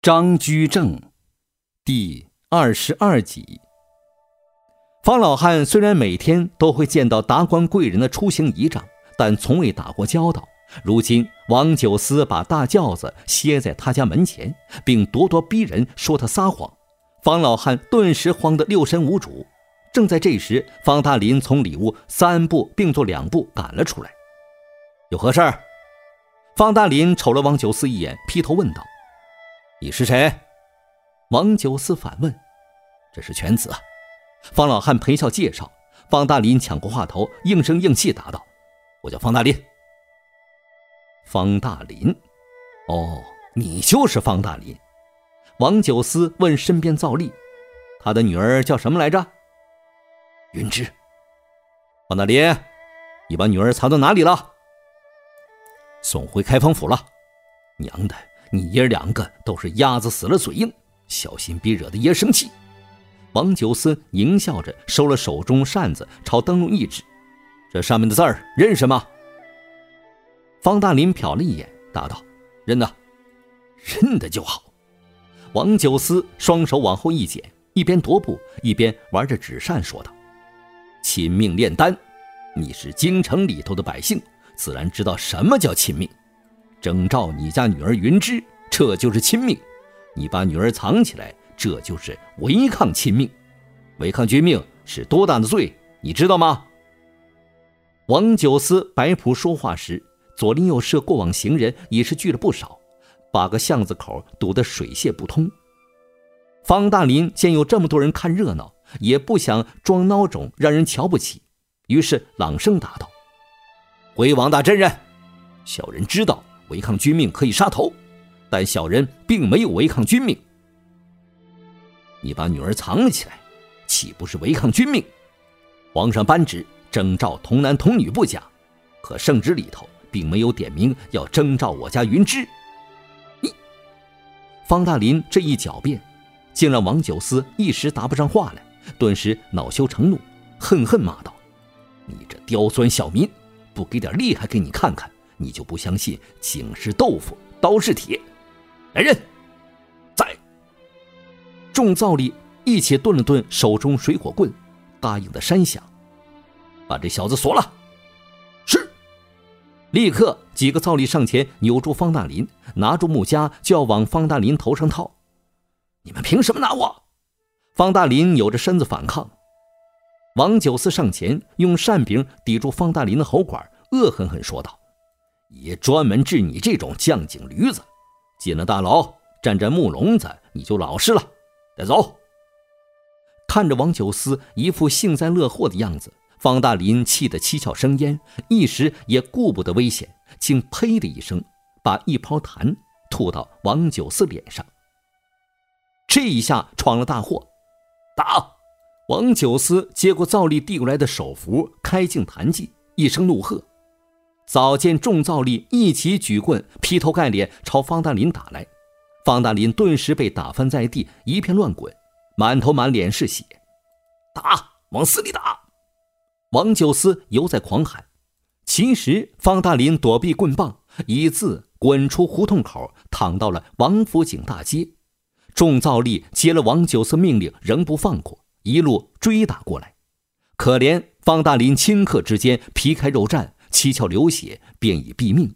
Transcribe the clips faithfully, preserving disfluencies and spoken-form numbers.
张居正第二十二集。方老汉虽然每天都会见到达官贵人的出行仪仗，但从未打过交道。如今王九思把大轿子歇在他家门前，并咄咄逼人说他撒谎，方老汉顿时慌得六神无主。正在这时，方大林从里屋三步并作两步赶了出来。有何事儿？方大林瞅了王九思一眼，劈头问道：你是谁？王九思反问。这是犬子啊。方老汉陪笑介绍。方大林抢过话头，应声应气答道：我叫方大林。方大林，哦，你就是方大林。王九思问身边赵丽，他的女儿叫什么来着？云芝。方大林，你把女儿藏到哪里了？送回开封府了。娘的，你爷两个都是鸭子死了嘴硬，小心别惹得爷生气。王九思狞笑着收了手中扇子，朝灯笼一指：这上面的字儿认识吗？方大林瞟了一眼，答道：认得。认得就好。王九思双手往后一剪，一边踱步一边玩着纸扇说道：亲命炼丹，你是京城里头的百姓，自然知道什么叫亲命。征召你家女儿云芝，这就是亲命。你把女儿藏起来，这就是违抗亲命。违抗君命是多大的罪，你知道吗？王九思摆谱说话时，左邻右舍过往行人也是聚了不少，把个巷子口堵得水泄不通。方大林见有这么多人看热闹，也不想装孬种让人瞧不起，于是朗声答道：回王大真人，小人知道违抗君命可以杀头，但小人并没有违抗君命。你把女儿藏了起来，岂不是违抗君命？皇上颁旨征召童男童女不假，可圣旨里头并没有点名要征召我家云芝。你方大林这一狡辩，竟让王九思一时答不上话来，顿时恼羞成怒，恨恨骂道：你这刁钻小民，不给点厉害给你看看，你就不相信井是豆腐刀是铁。来人，在！众灶吏一起顿了顿手中水火棍，答应的山响。把这小子锁了。是。立刻几个灶吏上前扭住方大林，拿住木夹就要往方大林头上套。你们凭什么拿我？方大林扭着身子反抗。王九思上前用扇柄抵住方大林的喉管，恶狠狠说道：爷专门治你这种犟井驴子，进了大牢站站木笼子你就老实了。带走。看着王九思一副幸灾乐祸的样子，方大林气得七窍生烟，一时也顾不得危险，竟呸的一声把一泡痰吐到王九思脸上。这一下闯了大祸。打！王九思接过灶吏递过来的手符，开镜痰剂，一声怒喝。早见众灶吏一起举棍劈头盖脸朝方大林打来，方大林顿时被打翻在地，一片乱滚，满头满脸是血。打！往死里打！王九思犹在狂喊。其实方大林躲避棍棒，一字滚出胡同口，躺到了王府井大街。众灶吏接了王九思命令，仍不放过，一路追打过来。可怜方大林顷刻之间皮开肉绽，七窍流血，便已毙命。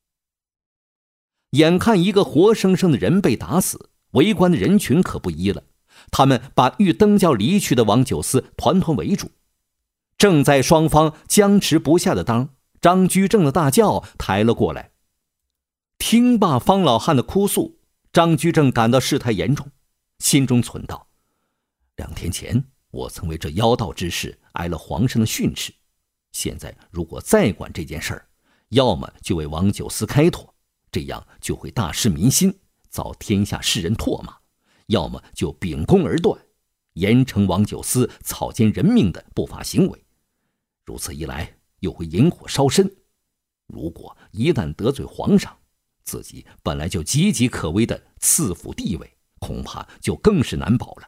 眼看一个活生生的人被打死，围观的人群可不依了，他们把欲登轿离去的王九思团团围住。正在双方僵持不下的当，张居正的大轿抬了过来。听罢方老汉的哭诉，张居正感到事态严重，心中忖道：两天前我曾为这妖道之事挨了皇上的训斥，现在如果再管这件事儿，要么就为王九思开脱，这样就会大失民心，遭天下世人唾骂；要么就秉公而断，严惩王九思草菅人命的不法行为。如此一来，又会引火烧身。如果一旦得罪皇上，自己本来就岌岌可危的赐府地位，恐怕就更是难保了。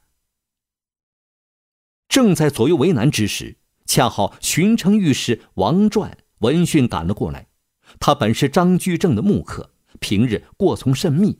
正在左右为难之时，恰好巡城御史王传闻讯赶了过来。他本是张居正的幕客，平日过从甚密，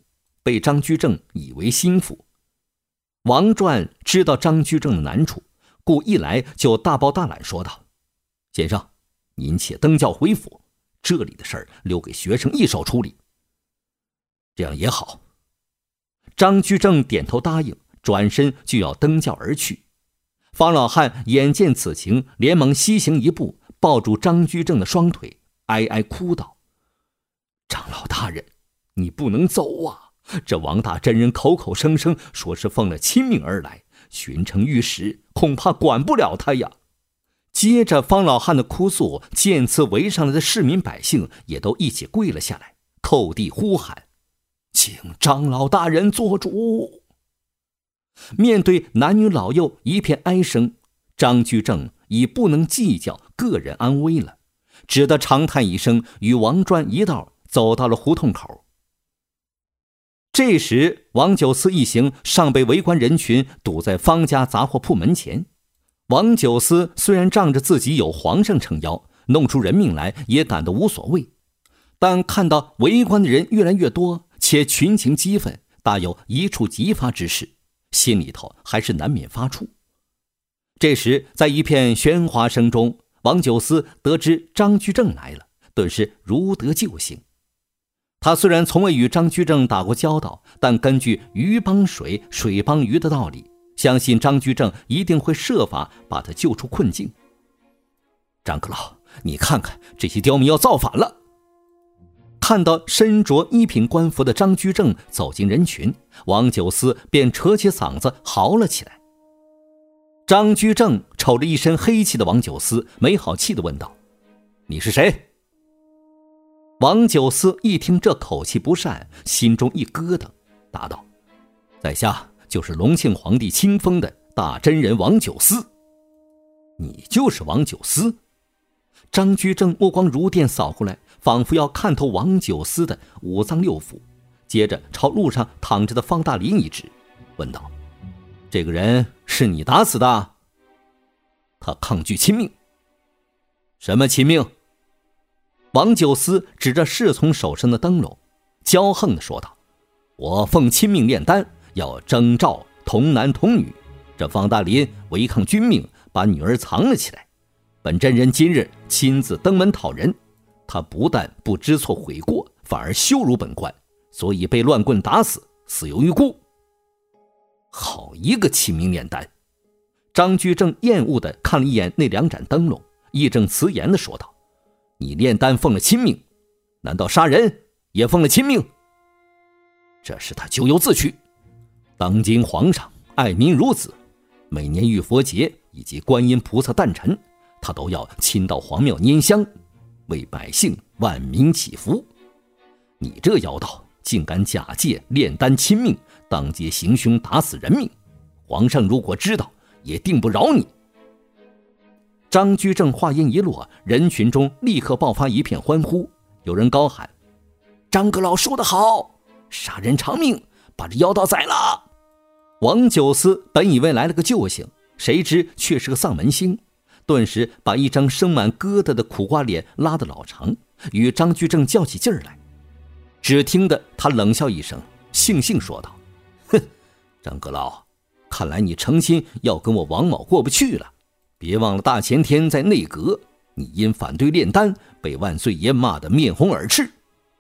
被张居正以为心腹。王传知道张居正的难处，故一来就大包大揽说道：先生，您且登轿回府，这里的事儿留给学生一手处理。这样也好。张居正点头答应，转身就要登轿而去。方老汉眼见此情，连忙西行一步，抱住张居正的双腿，哀哀哭道：长老大人，你不能走啊！这王大真人口口声声说是奉了亲命而来，巡城御史恐怕管不了他呀。接着方老汉的哭诉，见此围上来的市民百姓也都一起跪了下来，叩地呼喊：请长老大人做主。面对男女老幼一片哀声，张居正已不能计较个人安危了，只得长叹一声，与王传一道走到了胡同口。这时王九思一行尚被围观人群堵在方家杂货铺门前。王九思虽然仗着自己有皇上撑腰，弄出人命来也感到无所谓，但看到围观的人越来越多，且群情激愤，大有一触即发之势，心里头还是难免发怵。这时在一片喧哗声中，王九思得知张居正来了，顿时如得救星。他虽然从未与张居正打过交道，但根据鱼帮水水帮鱼的道理，相信张居正一定会设法把他救出困境。张阁老，你看看这些刁民要造反了。看到身着一品官服的张居正走进人群，王九思便扯起嗓子嚎了起来。张居正瞅着一身黑气的王九思，没好气地问道：你是谁？王九思一听这口气不善，心中一咯噔，答道：在下就是隆庆皇帝亲封的大真人王九思。你就是王九思？张居正目光如电扫过来，仿佛要看透王九思的五脏六腑，接着朝路上躺着的方大林一指，问道：这个人是你打死的？他抗拒亲命。什么亲命？王九思指着侍从手上的灯笼，骄横地说道：我奉亲命炼丹，要征召童男童女，这方大林违抗君命，把女儿藏了起来。本真人今日亲自登门讨人，他不但不知错悔过，反而羞辱本官，所以被乱棍打死，死有余辜。好一个亲命炼丹！张居正厌恶地看了一眼那两盏灯笼，义正辞严地说道：你炼丹奉了亲命，难道杀人也奉了亲命？这是他咎由自取。当今皇上爱民如子，每年浴佛节以及观音菩萨诞辰，他都要亲到皇庙拈香，为百姓万民祈福。你这妖道竟敢假借炼丹亲命，当街行凶打死人命，皇上如果知道，也定不饶你。张居正话音一落，人群中立刻爆发一片欢呼，有人高喊：张阁老说得好，杀人偿命，把这妖道宰了。王九思本以为来了个救星，谁知却是个丧门星，顿时把一张生满疙瘩的苦瓜脸拉得老长，与张居正较起劲儿来。只听得他冷笑一声，悻悻说道：哼，张阁老，看来你诚心要跟我王某过不去了。别忘了大前天在内阁，你因反对炼丹被万岁爷骂得面红耳赤。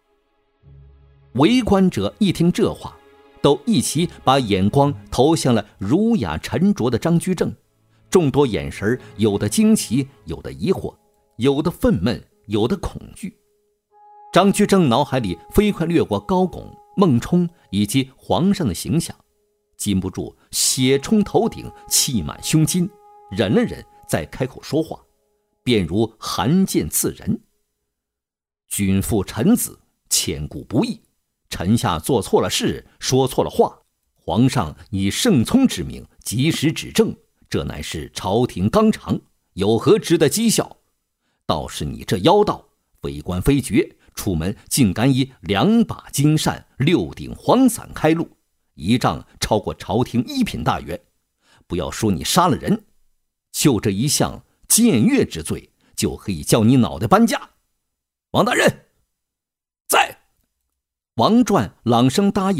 围观者一听这话，都一起把眼光投向了儒雅沉着的张居正，众多眼神有的惊奇，有的疑惑，有的愤懑，有的恐惧。张居正脑海里飞快掠过高拱、孟冲以及皇上的形象，禁不住血冲头顶，气满胸襟，忍了忍，再开口说话，便如寒剑刺人。君父臣子，千古不易，臣下做错了事，说错了话，皇上以圣聪之名及时指正，这乃是朝廷纲常，有何值得讥笑？倒是你这妖道，非官非爵，出门竟敢以两把金扇、六顶黄伞开路，一仗超过朝廷一品大员。不要说你杀了人，就这一项僭越之罪，就可以叫你脑袋搬家。王大人在。王传朗声答应，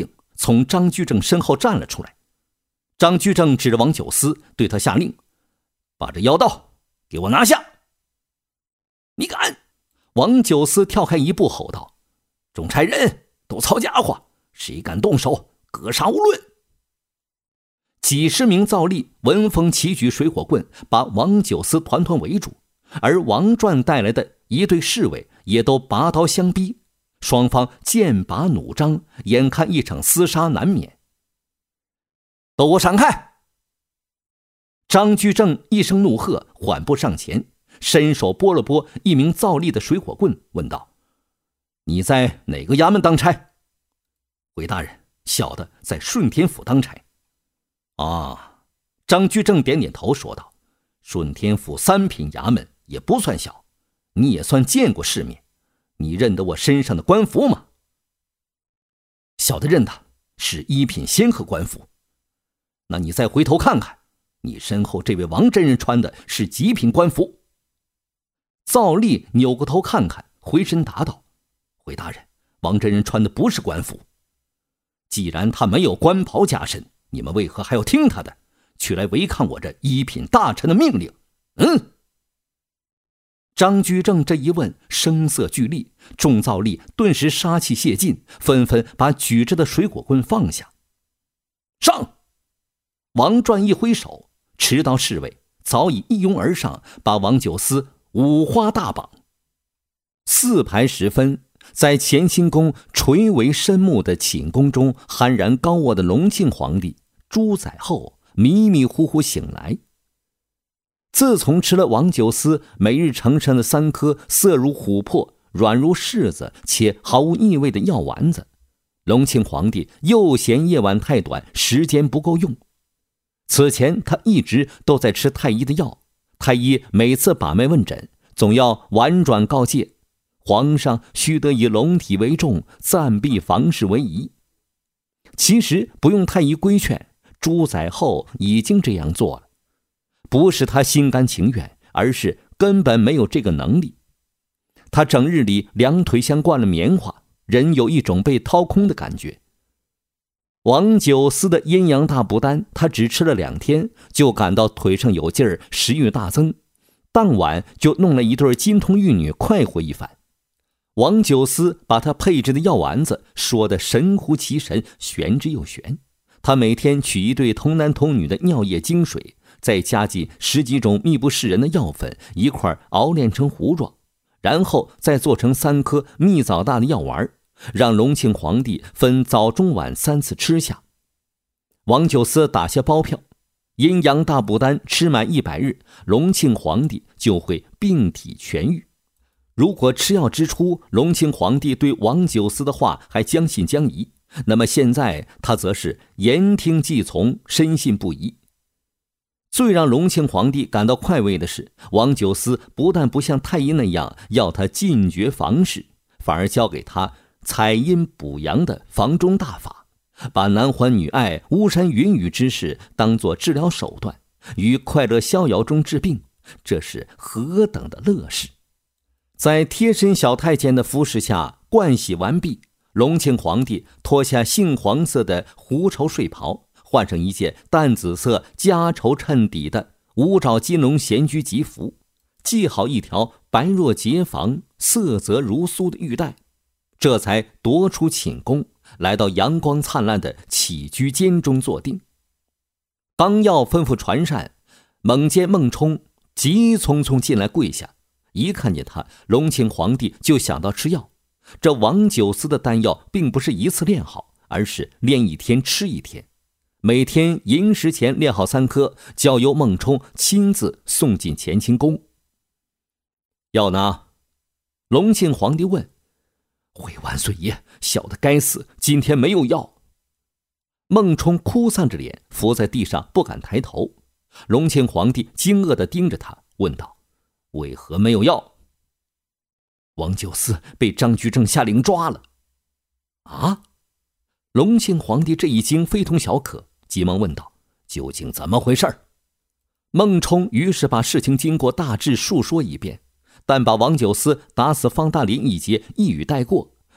从张居正身后站了出来。张居正指着王九思对他下令：“把这妖刀给我拿下！”你敢！王九思跳开一步吼道：“众差人都操家伙，谁敢动手，格杀勿论！”几十名皂吏闻风齐举水火棍，把王九思团团围住，而王传带来的一队侍卫也都拔刀相逼，双方剑拔弩张，眼看一场厮杀难免。都给我闪开！张居正一声怒喝，缓步上前，伸手拨了拨一名皂吏的水火棍，问道：“你在哪个衙门当差？”“回大人，小的在顺天府当差。”“啊。”张居正点点头说道：“顺天府三品衙门也不算小，你也算见过世面，你认得我身上的官服吗？”“小的认得，是一品仙鹤官服。”“那你再回头看看，你身后这位王真人穿的是几品官服？”皂吏扭过头看看，回身答道：“回大人，王真人穿的不是官服。”“既然他没有官袍加身，你们为何还要听他的，去来违抗我这一品大臣的命令？”“嗯。”张居正这一问，声色俱厉，众皂吏顿时杀气泄尽，纷纷把举着的水火棍放下。“上！”王传一挥手，持刀侍卫早已一拥而上，把王九思五花大绑。四排时分，在乾清宫垂为深幕的寝宫中酣然高卧的隆庆皇帝朱载后迷迷糊糊醒来。自从吃了王九思每日呈上的三颗色如琥珀、软如柿子且毫无异味的药丸子，隆庆皇帝又嫌夜晚太短，时间不够用。此前他一直都在吃太医的药，太医每次把脉问诊，总要婉转告诫皇上须得以龙体为重，暂避房事为宜。其实不用太医规劝，朱载后已经这样做了，不是他心甘情愿，而是根本没有这个能力。他整日里两腿像灌了棉花，人有一种被掏空的感觉。王九思的阴阳大补丹，他只吃了两天，就感到腿上有劲儿，食欲大增，当晚就弄了一对金童玉女快活一番。王九思把他配置的药丸子说得神乎其神，玄之又玄。他每天取一对童男童女的尿液精水，再加进十几种秘不示人的药粉，一块熬炼成糊状，然后再做成三颗蜜枣大的药丸，让隆庆皇帝分早中晚三次吃下。王九思打下包票，阴阳大补丹吃满一百日，隆庆皇帝就会病体痊愈。如果吃药之初，隆庆皇帝对王九思的话还将信将疑，那么现在他则是言听计从，深信不疑。最让隆庆皇帝感到快慰的是，王九思不但不像太医那样要他禁绝房事，反而教给他采阴补阳的房中大法，把男欢女爱、巫山云雨之事当作治疗手段，于快乐逍遥中治病，这是何等的乐事！在贴身小太监的服侍下，盥洗完毕，隆庆皇帝脱下杏黄色的狐绸睡袍，换上一件淡紫色夹绸衬底的五爪金龙闲居吉服，系好一条白若洁房、色泽如酥的玉带，这才踱出寝宫，来到阳光灿烂的起居间中坐定。刚要吩咐传膳，猛见孟冲急匆匆进来跪下，一看见他，隆庆皇帝就想到吃药。这王九思的丹药并不是一次炼好，而是炼一天吃一天，每天寅时前炼好三颗，交由孟冲亲自送进乾清宫。要拿？隆庆皇帝问。回万岁爷，小的该死，今天没有药。孟冲哭丧着脸伏在地上，不敢抬头。隆庆皇帝惊愕地盯着他，问道：为何没有药？王九思被张居正下令抓了。啊？隆庆皇帝这一惊非同小可，急忙问道：究竟怎么回事？孟冲于是把事情经过大致述说一遍，但把王九思打死方大林一节一语带过，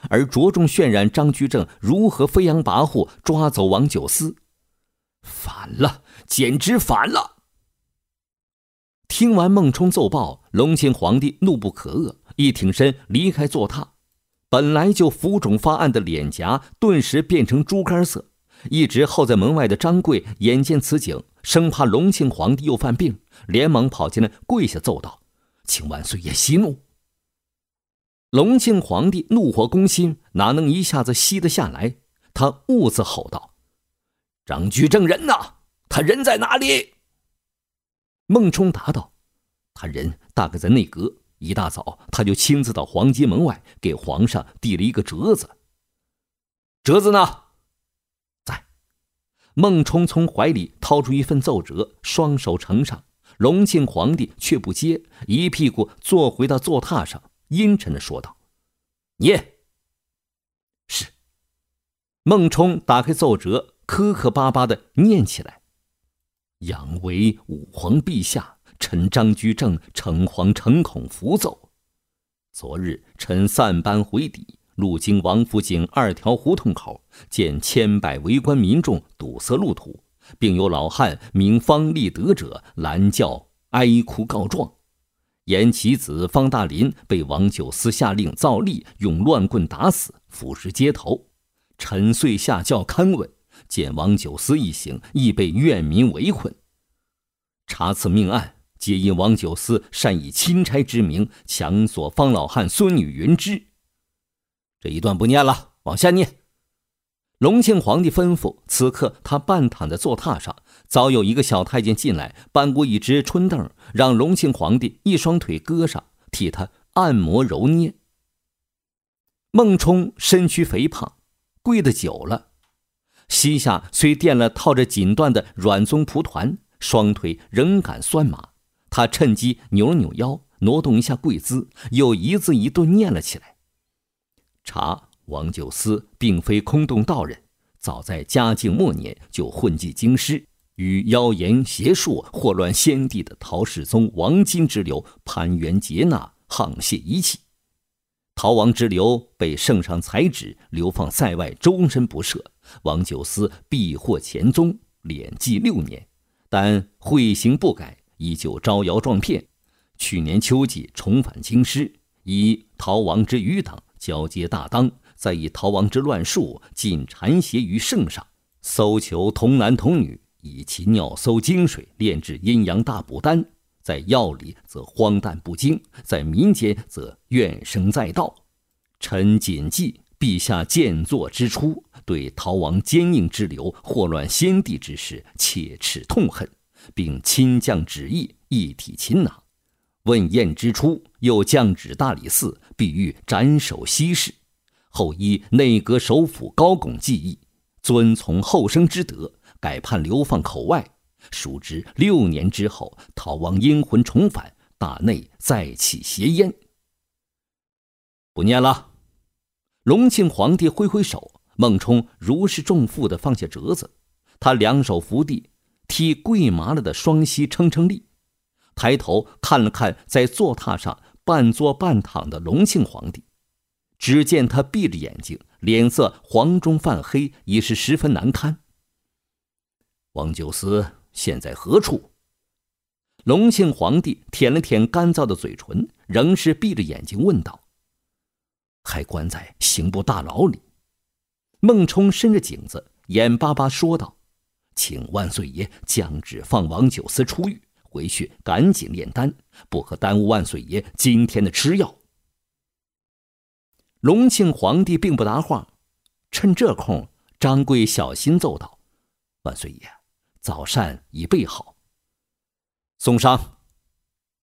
而着重渲染张居正如何飞扬跋扈抓走王九思。反了，简直反了！听完孟冲奏报，隆庆皇帝怒不可遏，一挺身离开坐榻。本来就浮肿发暗的脸颊顿时变成猪肝色。一直候在门外的张贵眼见此景，生怕隆庆皇帝又犯病，连忙跑进来跪下奏道：“请万岁爷息怒。”隆庆皇帝怒火攻心，哪能一下子息得下来？他兀自吼道：“张居正人呢？他人在哪里？”孟冲答道：“他人大概在内阁。一大早他就亲自到皇街门外给皇上递了一个折子。”“折子呢？”“在。”孟冲从怀里掏出一份奏折，双手呈上。隆庆皇帝却不接，一屁股坐回到坐榻上，阴沉地说道：“念。”“是。”孟冲打开奏折，磕磕巴巴地念起来：“仰为武皇陛下，臣张居正诚惶诚恐伏奏。昨日臣散班回抵，路经王府井二条胡同口，见千百围观民众堵塞路途，并有老汉名方立德者拦轿哀哭告状，言其子方大林被王九思下令造例，用乱棍打死，伏尸街头。臣遂下轿勘问，见王九思一行亦被怨民围困。查此命案，皆因王九思擅以钦差之名强索方老汉孙女云芝。”这一段不念了，往下念。隆庆皇帝吩咐，此刻他半躺在坐榻上，早有一个小太监进来，搬过一只春凳，让隆庆皇帝一双腿搁上，替他按摩揉捏。孟冲身躯肥胖，跪得久了，膝下虽垫了套着锦缎的软棕蒲团，双腿仍感酸麻。他趁机扭了扭腰，挪动一下跪姿，又一字一顿念了起来：“查王九思并非空洞道人，早在嘉靖末年就混迹京师，与妖言邪术祸乱先帝的陶世宗、王金之流攀援结纳，沆瀣一气。陶王之流被圣上裁旨流放塞外，终身不赦。王九思避祸潜踪，敛迹六年，但讳行不改，依旧招摇撞骗。去年秋季重返京师，以陶王之余党交接大当，再以陶王之乱术尽缠挟于圣上，搜求童男童女，以其尿搜精水炼制阴阳大补丹，在药理则荒诞不经，在民间则怨声载道。臣谨记陛下建作之初，对陶王奸佞之流、祸乱先帝之事切齿痛恨，并亲降旨意，一体擒拿。问宴之初，又降旨大理寺，必欲斩首息事。后依内阁首辅高拱记忆，遵从后生之德，改判流放口外。殊知六年之后，陶王阴魂重返，大内再起邪烟。”“不念了。”隆庆皇帝挥挥手，孟冲如释重负地放下折子，他两手扶地，替跪麻了的双膝撑撑立，抬头看了看在坐榻上半坐半躺的隆庆皇帝，只见他闭着眼睛，脸色黄中泛黑，已是十分难堪。“王九思现在何处？”隆庆皇帝舔了舔干燥的嘴唇，仍是闭着眼睛问道。“还关在刑部大牢里。”孟冲伸着颈子，眼巴巴说道：“请万岁爷降旨放王九思出狱，回去赶紧炼丹，不可耽误万岁爷今天的吃药。”隆庆皇帝并不答话，趁这空，张贵小心奏道：“万岁爷，早膳已备好。”“送上。”